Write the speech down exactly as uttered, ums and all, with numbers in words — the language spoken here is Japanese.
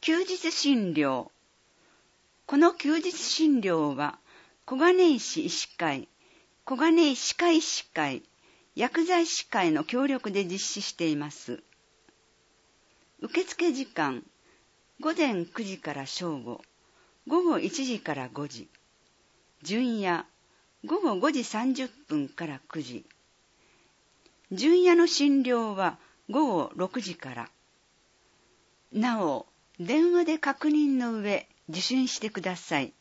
休日診療。この休日診療は、小金井市医師会、小金井歯科医師会、薬剤師会の協力で実施しています。受付時間、午前くじから正午、午後いちじからごじ、巡夜、午後ごじさんじゅっぷんからくじ、巡夜の診療は午後ろくじから。なお、電話で確認の上、受診してください。